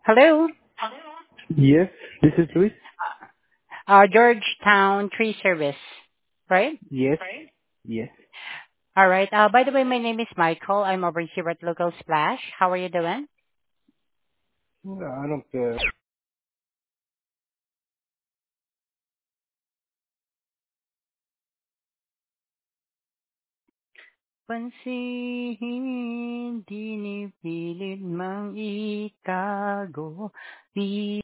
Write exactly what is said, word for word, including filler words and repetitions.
Hello, Yes, this is Luis. uh, Georgetown Tree Service, right? Yes, yes. All right. Uh, by the way, my name is Michael. I'm over here at Local Splash. How are you doing? I don't. Uh, Pansin, dinipilit mang itago,